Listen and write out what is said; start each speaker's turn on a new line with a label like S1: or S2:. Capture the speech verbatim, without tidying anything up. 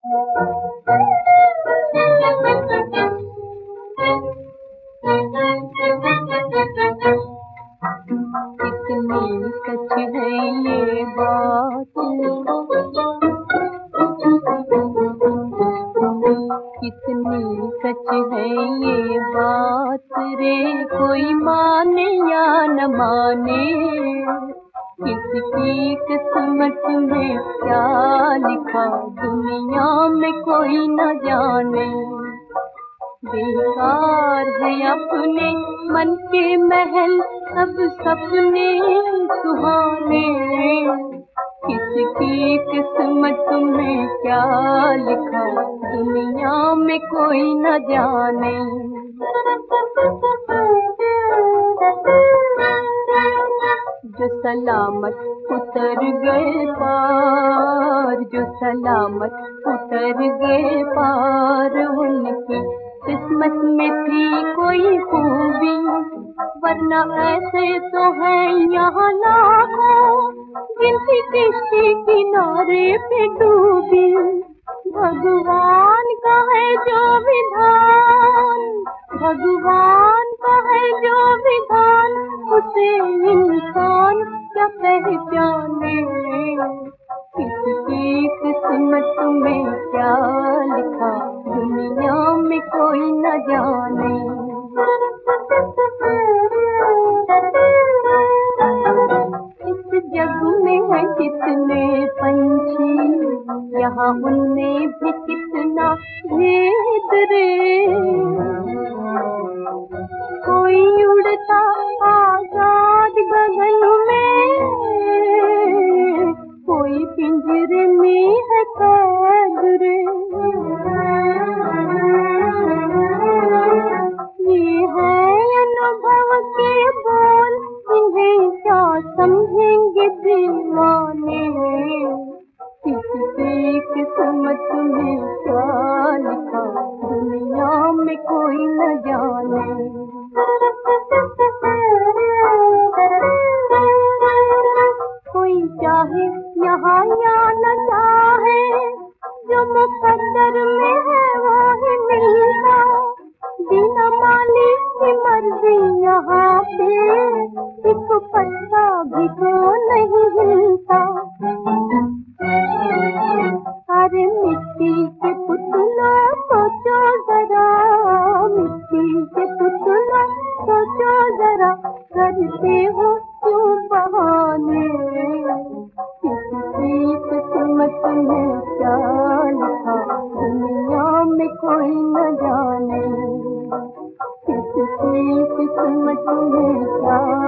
S1: कितनी सच है ये बात, कितनी सच है ये बात रे, कोई माने या न माने, किसकी किस्मत में क्या लिखा दुनिया में कोई न जाने। बेकार है अपने मन के महल, अब सपने सुहाने, किसकी किस्मत में क्या लिखा दुनिया में कोई न जाने। जो सलामत उतर गए पार, जो सलामत उतर गए पार, उनकी किस्मत में थी कोई खूबी, वरना ऐसे तो है यहाँ लाखों जिनकी किश्ती किनारे पे डूबी। भगवान का है जो विधान, भगवान का है जो विधान, उसे इंसान क्या पहचाने, किसकी किस्मत में क्या लिखा दुनिया में कोई न जाने। इस जग में है कितने पंछी, यहाँ उनमें भी कितना भेद रे, कोई उड़ता आजाद गगन में, कोई पिंजरे में है कैद रे। ये है अनुभव के बोल, इन्हें क्या समझेंगे दीवाने, किसकी किस्मत में क्या लिखा दुनिया में कोई न जाने। कोई चाहे यहाँ या न चाहे, जो मुकद्दर में है वो ही मिलता, बिना मालिक की मर्जी यहाँ पे एक पत्ता भी तो नहीं हिलता। अरे मिट्टी के पुतलों सोचो जरा, मिट्टी के पुतलों सोचो जरा, करते हो क्यों बहाने, किसकी किस्मत में क्या लिखा दुनिया में कोई न जाने, किसकी किस्मत में क्या